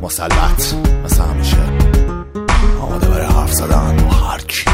مسلط مثل همیشه آماده برای حرف زدن با هر کی.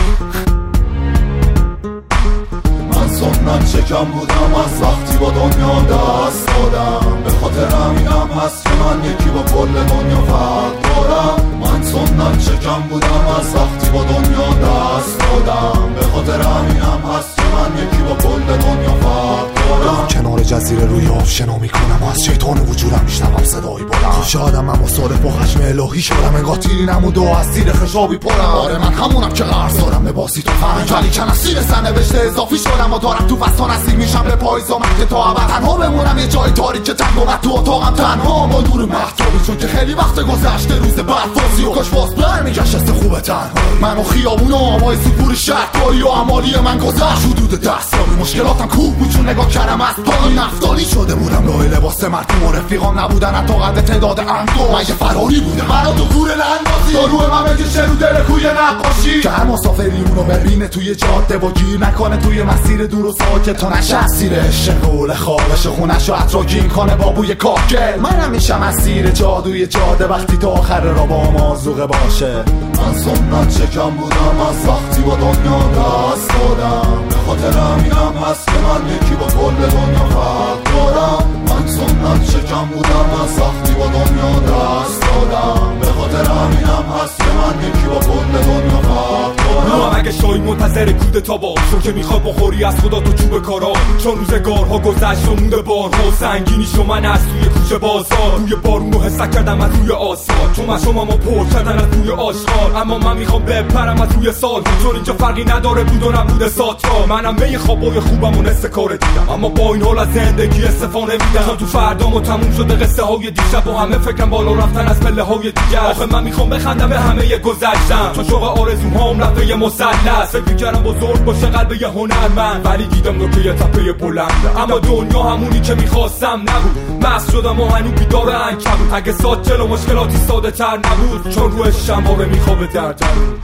من سنت شکم بودم از وقتی با دنیا دست دادم، به خاطر همینم هست که من یکی با کل دنیا فرق دارم. من سنت شکم بودم از وقتی با دنیا دست دادم، به خاطر همینم هست که من یکی با کل دنیا فرق دارم. کنار جزیره روی آب شنا میکنم و از شیطان وجودم میشنوم صدایی بلند. شادم من مصادف با خشم الهی شدم، انگار تیری نمونده و از تیر خشابی پرم. آره من همونم که قرض دارم لباسی تو فهمی، ولی کن از سیر سرنوشته اضافی شدم و دارم تو فستان نزدیک میشم به پاییزا. من که تا ابد تنها بمونم یه جای تاریک تنگ و تو اتاقم تنها با نور محتابی، چون که خیلی وقت گذشته روز برفازی و کاش باز برمیگشت حس خوبه تنهایی. من و خیابون و آمای سپور شهرداری و امالی من گذشت حدود 10 سالی. مشکلاتم کوه بود چون نگاه کردم از پای نفتالی شده بودم، لای لباس مرتوم و رفیقام نبودن حتی قد تعداد انگشت. من یه فراری بودم منو تو کوره لندازی تا روی من بکشه رو دل کوی نقاشی، که هر مسافری اونو ببینه توی جاده و گیر نکنه توی مسیر دور و ساکت تا نشه اسیر عشق قول خوابش خونش و اتراگین کنه با بوی کاکل. من همیشه اسیر جادوی جاده وقتی تا آخر را با مازوقه باشه. من سنت شکم بودم از وقتی با دنیا دست دادم، به خاطر همینم هست که من یکی با کل دنیا فرق دارم. من سنت شکم بودم از وقتی با دنیا دست دادم، به خاطر همینم هست که من یکی با کل دنیا فرق دارم. اگه شای منتظر کودتا باش، چون که میخواد بخوری از خدا تو چوب کارا، چون روزگارها گذشت و مونده بارها سنگینی شو من از توی کوچه بازار. روی بارون رو حس کردم از روی آسفالت، چون من شما ما پر کردن از روی آشغال. اما من میخوام بپرم از روی سال، چون اینجا فرقی نداره بود و نبوده ساتا. منم می خوابای خوبم و نصف کار دیدم، اما با این حال از زندگی استفاده میدم، چون تو فردامو تموم شده قصه های دیشب و همه فکرم بالا رفتن از پله های دیگر. آخه من میخوام بخندم به همه گذشتم، چون شوق آرزوم هام رفته یه مثلث. فکر میکردم بزرگ باشه قلب یه هنرمند، ولی دیدم نوکه یه تپه بلنده. اما دنیا همونی که میخواستم نبود، مست شدم و هنو بیدار عنکبوت. اگه ساکل و مشکلاتی ساده تر نبود، چون روی شنباره میخوابه در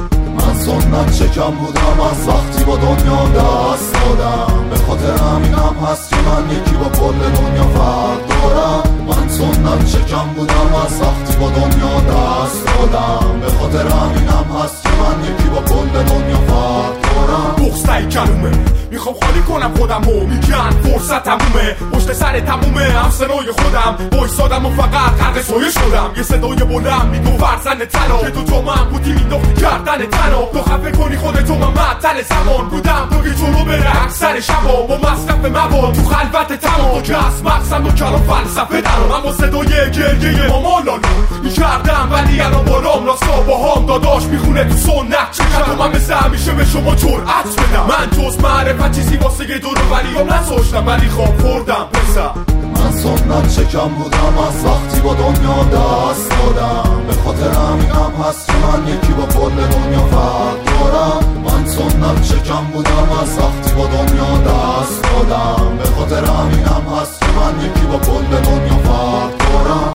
من سنت شکم بودم از وقتی با دنیا دست دادم، به خاطر همینم هست که من یکی با کل دنیا فرق دارم. من سنت شکم بودم از وقتی با دنیا دست دادم، به خاطر همینم هست که من یکی با کل دنیا فرق دارم. بغض کلومه میخوام خالی کنم خودم و میگن فرصت تمومه، پشت سر تمومه هم سنای خودم بایستادم و فقط غرق سایه شدم. یه صدای بلند میگو فرزند تنها، که تو من بودی مینداختی کردن تنها. تو خفه کنی خودتو من معطل زمان بودم، تو که جلو بره اکثر شبا با مصرف مواد تو خلوت تمام. تو که از مقصد و کلام فلسفه درام، اما صدای گریه ماما لالو میکردم، ولی الان بالام راستا با هم داداش میخونه تو سنت. چقدر من مثل همیشه به شما جرأت بدم، من جز معرفت چیزی واسه دور و بریام نذاشتم، ولی خواب خوردم پسر. من سنت شکم بودم از وقتی با دنیا دست دادم، به خاطر همینم هست که من یکی با کل دنیا فرق دارم. من سنت شکم بودم از وقتی با دنیا دست دادم، به خاطر همینم هست که من یکی با کل دنیا